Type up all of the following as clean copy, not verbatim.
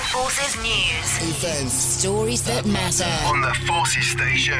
Forces News. Events. Stories that matter. On the Forces Station.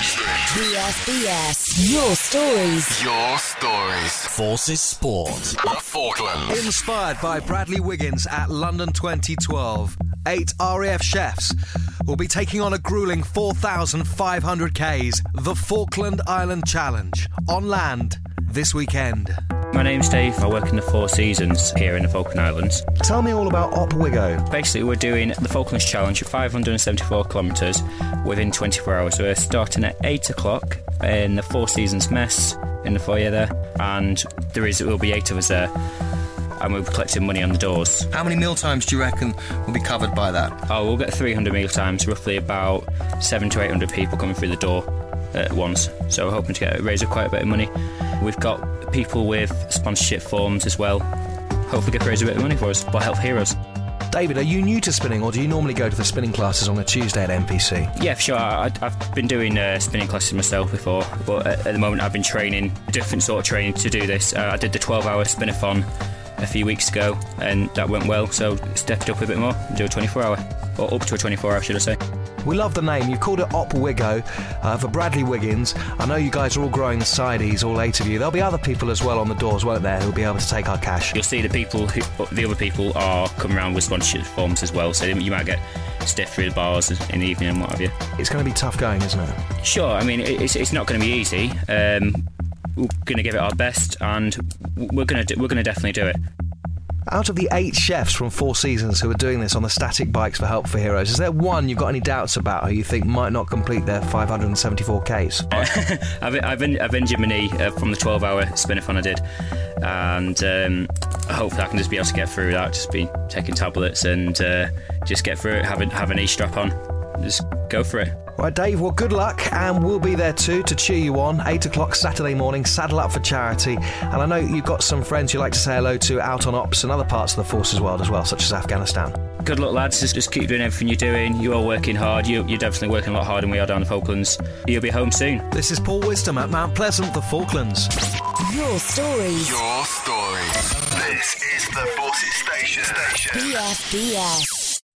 BFBS. Your stories. Your stories. Forces Sport. Falkland. Inspired by Bradley Wiggins at London 2012, 8 RAF chefs will be taking on a gruelling 4,500 Ks, the Falkland Island Challenge, on land this weekend. My name's Dave. I work in the Four Seasons here in the Falkland Islands. Tell me all about OpWiggo. Basically, we're doing the Falklands Challenge, 574 kilometres within 24 hours. We're starting at 8 o'clock in the Four Seasons mess in the foyer there, and there will be 8 of us there, and we'll be collecting money on the doors. How many meal times do you reckon will be covered by that? Oh, we'll get 300 meal times, roughly about 700 to 800 people coming through the door at once. So we're hoping to raise up quite a bit of money. We've got people with sponsorship forms as well. Hopefully get raise a bit of money for us by Health Heroes. David, are you new to spinning, or do you normally go to the spinning classes on a Tuesday at NPC? Yeah, for sure. I've been doing spinning classes myself before, but at the moment I've been training, different sort of training to do this. I did the 12-hour spin-a-thon a few weeks ago, and that went well, so stepped up a bit more and do a 24-hour, or up to a 24-hour, should I say. We love the name. You've called it OpWiggo for Bradley Wiggins. I know you guys are all growing the sideys, all 8 of you. There'll be other people as well on the doors, won't there, who'll be able to take our cash. You'll see the other people are coming around with sponsorship forms as well, so you might get stiff through the bars in the evening and what have you. It's going to be tough going, isn't it? Sure. I mean, it's not going to be easy. We're going to give it our best, and we're going to definitely do it. Out of the 8 chefs from Four Seasons who are doing this on the static bikes for Help for Heroes, is there one you've got any doubts about who you think might not complete their 574 Ks? I've injured my knee from the 12-hour spin-a-thon I did, and hopefully I can just be able to get through that, just be taking tablets and just get through it, have a knee strap on, just go for it. Right, Dave, well, good luck, and we'll be there too to cheer you on. 8 o'clock Saturday morning, saddle up for charity. And I know you've got some friends you like to say hello to out on ops and other parts of the forces world as well, such as Afghanistan. Good luck, lads. Just keep doing everything you're doing. You are working hard. You're definitely working a lot harder than we are down the Falklands. You'll be home soon. This is Paul Wisdom at Mount Pleasant, the Falklands. Your stories. Your stories. This is the Forces Station. BFBS.